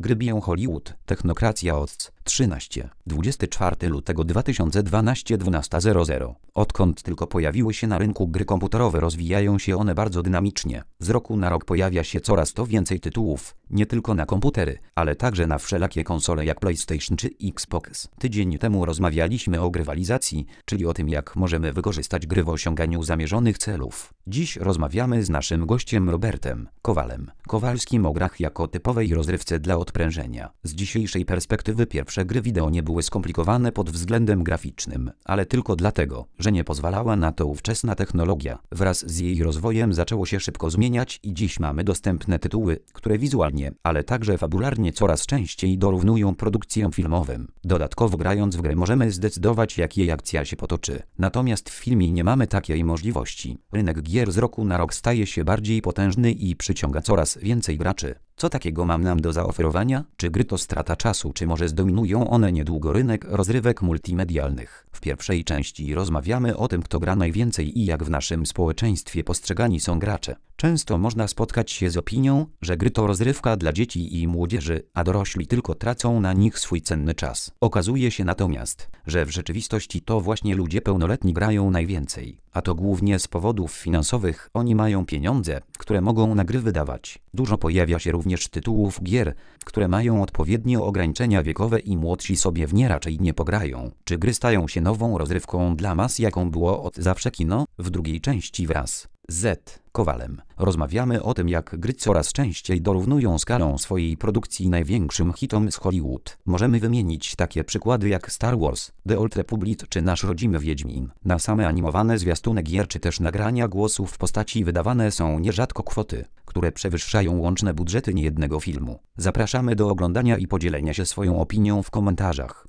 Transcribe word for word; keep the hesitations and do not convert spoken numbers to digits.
Gry biją Hollywood. Technokracja O C S. trzynaście. dwudziestego czwartego lutego dwa tysiące dwunastego dwunasta zero zero. Odkąd tylko pojawiły się na rynku gry komputerowe, rozwijają się one bardzo dynamicznie. Z roku na rok pojawia się coraz to więcej tytułów, nie tylko na komputery, ale także na wszelakie konsole jak PlayStation czy Xbox. Tydzień temu rozmawialiśmy o grywalizacji, czyli o tym, jak możemy wykorzystać gry w osiąganiu zamierzonych celów. Dziś rozmawiamy z naszym gościem Robertem Kowalem Kowalskim o grach jako typowej rozrywce dla odprężenia. Z dzisiejszej perspektywy pierwsze gry wideo nie były skomplikowane pod względem graficznym, ale tylko dlatego, że nie pozwalała na to ówczesna technologia. Wraz z jej rozwojem zaczęło się szybko zmieniać i dziś mamy dostępne tytuły, które wizualnie, ale także fabularnie coraz częściej dorównują produkcjom filmowym. Dodatkowo grając w grę możemy zdecydować, jak jej akcja się potoczy. Natomiast w filmie nie mamy takiej możliwości. Rynek gier z roku na rok staje się bardziej potężny i przyciąga coraz więcej graczy. Co takiego mam nam do zaoferowania? Czy gry to strata czasu, czy może zdominują one niedługo rynek rozrywek multimedialnych? W pierwszej części rozmawiamy o tym, kto gra najwięcej i jak w naszym społeczeństwie postrzegani są gracze. Często można spotkać się z opinią, że gry to rozrywka dla dzieci i młodzieży, a dorośli tylko tracą na nich swój cenny czas. Okazuje się natomiast, że w rzeczywistości to właśnie ludzie pełnoletni grają najwięcej. A to głównie z powodów finansowych. Oni mają pieniądze, które mogą na gry wydawać. Dużo pojawia się również tytułów gier, które mają odpowiednie ograniczenia wiekowe i młodsi sobie w nie raczej nie pograją. Czy gry stają się nową rozrywką dla mas, jaką było od zawsze kino? W drugiej części wraz z Kowalem rozmawiamy o tym, jak gry coraz częściej dorównują skalą swojej produkcji największym hitom z Hollywood. Możemy wymienić takie przykłady jak Star Wars, The Old Republic czy nasz rodzimy Wiedźmin. Na same animowane zwiastuny gier czy też nagrania głosów w postaci wydawane są nierzadko kwoty, które przewyższają łączne budżety niejednego filmu. Zapraszamy do oglądania i podzielenia się swoją opinią w komentarzach.